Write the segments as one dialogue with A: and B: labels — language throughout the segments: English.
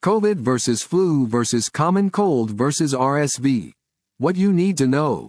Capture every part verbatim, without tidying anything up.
A: COVID versus flu versus common cold versus R S V. What you need to know.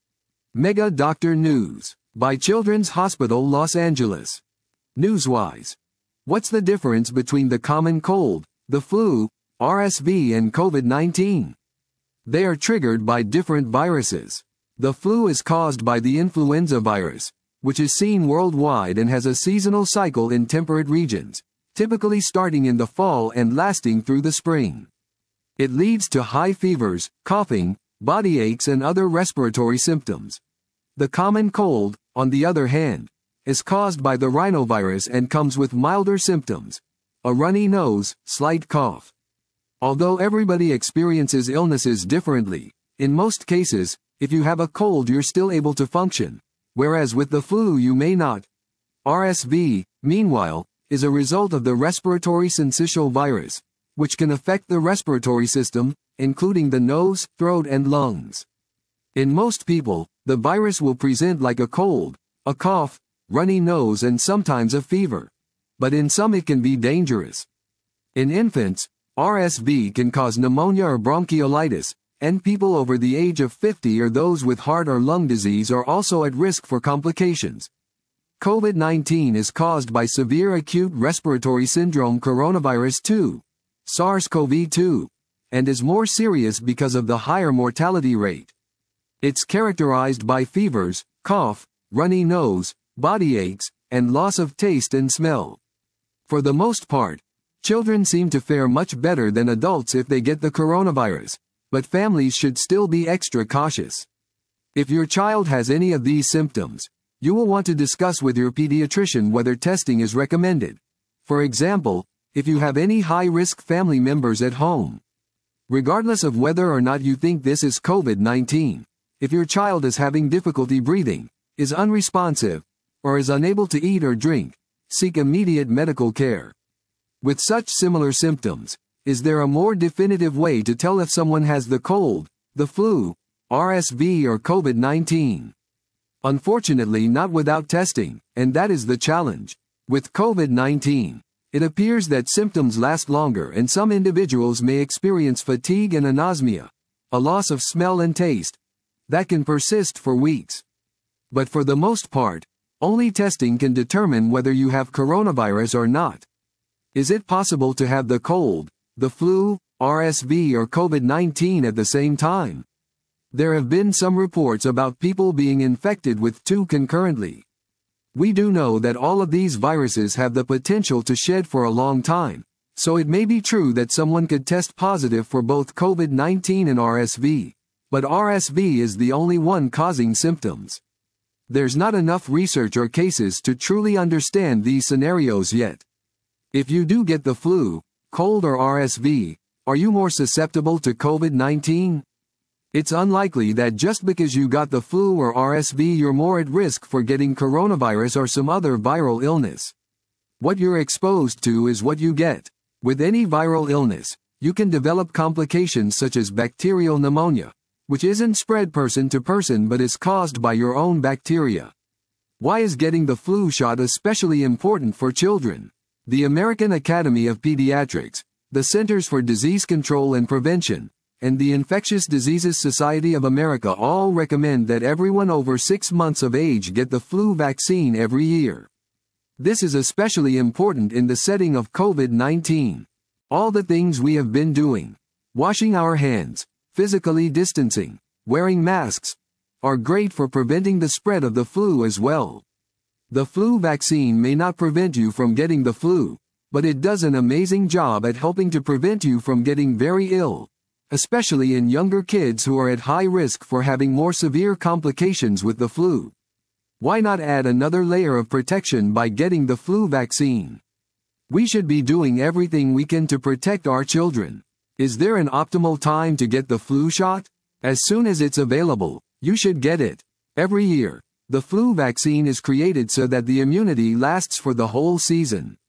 A: Mega Doctor News. By Children's Hospital Los Angeles. Newswise. What's the difference between the common cold, the flu, R S V and COVID nineteen? They are triggered by different viruses. The flu is caused by the influenza virus, which is seen worldwide and has a seasonal cycle in temperate regions, typically starting in the fall and lasting through the spring. It leads to high fevers, coughing, body aches and other respiratory symptoms. The common cold, on the other hand, is caused by the rhinovirus and comes with milder symptoms: a runny nose, slight cough. Although everybody experiences illnesses differently, in most cases, if you have a cold you're still able to function, whereas with the flu you may not. R S V, meanwhile, is a result of the respiratory syncytial virus, which can affect the respiratory system, including the nose, throat and lungs. In most people, the virus will present like a cold, a cough, runny nose and sometimes a fever. But in some it can be dangerous. In infants, R S V can cause pneumonia or bronchiolitis, and people over the age of fifty or those with heart or lung disease are also at risk for complications. COVID nineteen is caused by severe acute respiratory syndrome coronavirus two, SARS-C o V two, and is more serious because of the higher mortality rate. It's characterized by fevers, cough, runny nose, body aches, and loss of taste and smell. For the most part, children seem to fare much better than adults if they get the coronavirus, but families should still be extra cautious. If your child has any of these symptoms, you will want to discuss with your pediatrician whether testing is recommended. For example, if you have any high-risk family members at home. Regardless of whether or not you think this is COVID nineteen, if your child is having difficulty breathing, is unresponsive, or is unable to eat or drink, seek immediate medical care. With such similar symptoms, is there a more definitive way to tell if someone has the cold, the flu, R S V or COVID nineteen? Unfortunately, not without testing, and that is the challenge. With COVID nineteen, it appears that symptoms last longer and some individuals may experience fatigue and anosmia, a loss of smell and taste, that can persist for weeks. But for the most part, only testing can determine whether you have coronavirus or not. Is it possible to have the cold, the flu, R S V or COVID nineteen at the same time? There have been some reports about people being infected with two concurrently. We do know that all of these viruses have the potential to shed for a long time, so it may be true that someone could test positive for both COVID nineteen and R S V, but R S V is the only one causing symptoms. There's not enough research or cases to truly understand these scenarios yet. If you do get the flu, cold or R S V, are you more susceptible to COVID nineteen? It's unlikely that just because you got the flu or R S V you're more at risk for getting coronavirus or some other viral illness. What you're exposed to is what you get. With any viral illness, you can develop complications such as bacterial pneumonia, which isn't spread person to person but is caused by your own bacteria. Why is getting the flu shot especially important for children? The American Academy of Pediatrics, the Centers for Disease Control and Prevention, and the Infectious Diseases Society of America all recommend that everyone over six months of age get the flu vaccine every year. This is especially important in the setting of COVID nineteen. All the things we have been doing, washing our hands, physically distancing, wearing masks, are great for preventing the spread of the flu as well. The flu vaccine may not prevent you from getting the flu, but it does an amazing job at helping to prevent you from getting very ill, especially in younger kids who are at high risk for having more severe complications with the flu. Why not add another layer of protection by getting the flu vaccine? We should be doing everything we can to protect our children. Is there an optimal time to get the flu shot? As soon as it's available, you should get it. Every year, the flu vaccine is created so that the immunity lasts for the whole season.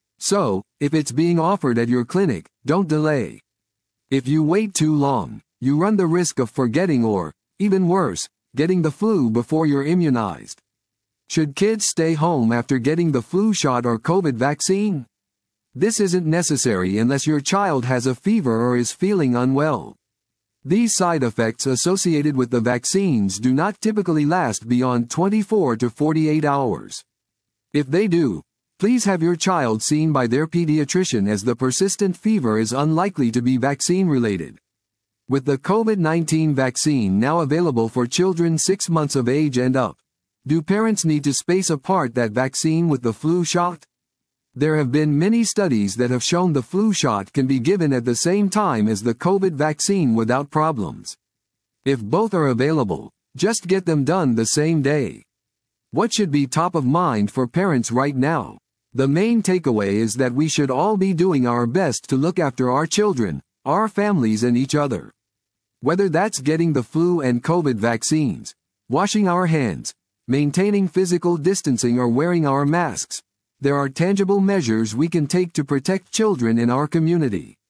A: So, if it's being offered at your clinic, don't delay. If you wait too long, you run the risk of forgetting or, even worse, getting the flu before you're immunized. Should kids stay home after getting the flu shot or COVID vaccine? This isn't necessary unless your child has a fever or is feeling unwell. These side effects associated with the vaccines do not typically last beyond twenty-four to forty-eight hours. If they do, please have your child seen by their pediatrician, as the persistent fever is unlikely to be vaccine-related. With the COVID nineteen vaccine now available for children six months of age and up, do parents need to space apart that vaccine with the flu shot? There have been many studies that have shown the flu shot can be given at the same time as the COVID vaccine without problems. If both are available, just get them done the same day. What should be top of mind for parents right now? The main takeaway is that we should all be doing our best to look after our children, our families, and each other. Whether that's getting the flu and COVID vaccines, washing our hands, maintaining physical distancing, or wearing our masks, there are tangible measures we can take to protect children in our community.